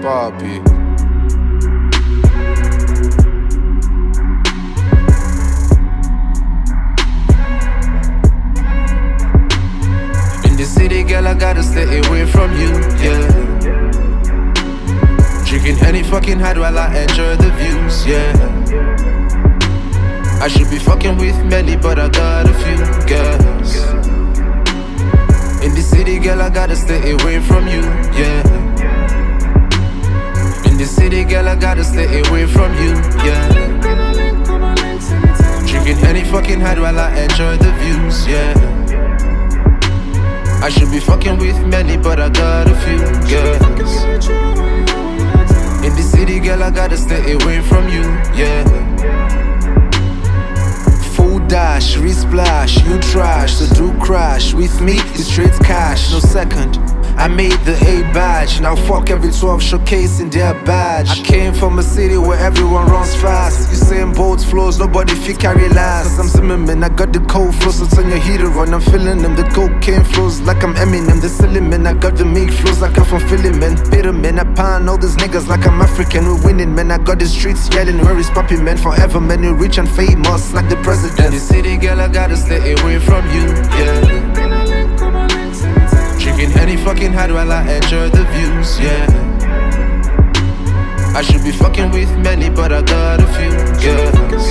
Papi. In the city, girl, I gotta stay away from you, yeah. Drinking any fucking hard while I enjoy the views, yeah. I should be fucking with many, but I got a few girls. In the city, girl, I gotta stay away from you, yeah. In the city, girl, I gotta stay away from you, yeah. Drinking any fucking hard while I enjoy the views, yeah. I should be fucking with many, but I got a few girls. In the city, girl, I gotta stay away from you, yeah. Full dash, re-splash, you trash, so do crash. With me, it's straight cash, no second. I made the A badge, now fuck every 12 showcasing their badge. I came from a city where everyone runs fast. You saying boats flows, nobody fit carry last. Cause I'm Zimmerman, I got the cold flows, so turn your heater on, I'm feeling them. The cocaine flows like I'm Eminem, the silly man. I got the meat flows like I'm from Philly, man. Bitter man, I pound all these niggas like I'm African. We're winning, man, I got the streets yelling, where is Papi, man? Forever, man, you're rich and famous like the president. In the city, girl, I gotta stay away from you, yeah. Drinking any fucking hard while I enjoy the views, yeah. I should be fucking with many, but I got a few girls.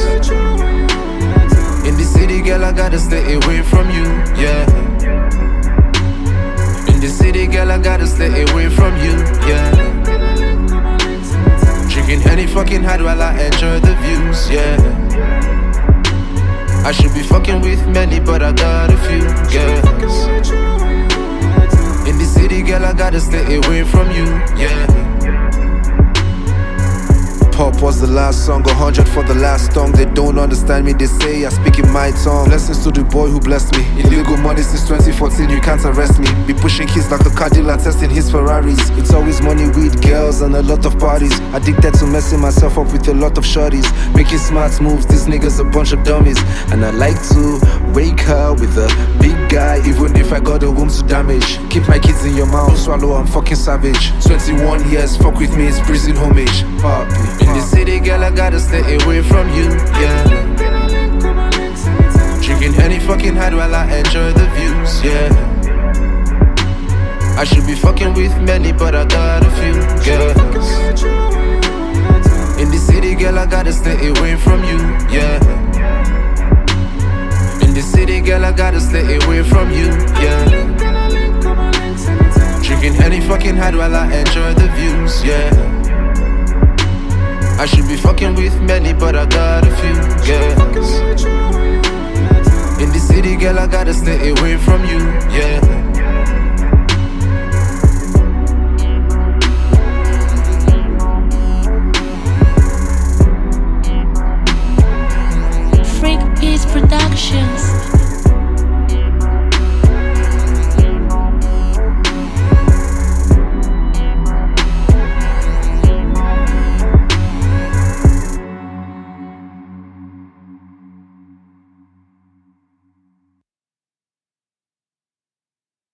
In the city, girl, I gotta stay away from you, yeah. In the city, girl, I gotta stay away from you, yeah. Drinking any fucking hard while I enjoy the views, yeah. I should be fucking with many, but I got a few girls. In the city, girl, I gotta stay away from you, yeah. Pop was the last song, 100 for the last song. They don't understand me, they say I speak in my tongue. Blessings to the boy who blessed me. Illegal money since 2014, you can't arrest me. Be pushing kids like a car dealer, testing his Ferraris. It's always money, weed, girls, and a lot of parties. Addicted to messing myself up with a lot of shorties. Making smart moves, these niggas a bunch of dummies. And I like to wake her with a big guy, even if I got the womb to damage. Keep my kids in your mouth, swallow, I'm fucking savage. 21 years, fuck with me, it's prison homage. Papi. In the city, girl, I gotta stay away from you, yeah. Drinking any fucking hard while I enjoy the views, yeah. I should be fucking with many, but I got a few girls. In the city, girl, I gotta stay away from you, yeah. In the city, girl, I gotta stay away from you, yeah. Drinking any fucking hard while I enjoy the views, yeah. I should be fucking with many, but I got a few girls. In the city, girl, I gotta stay away from you, yeah.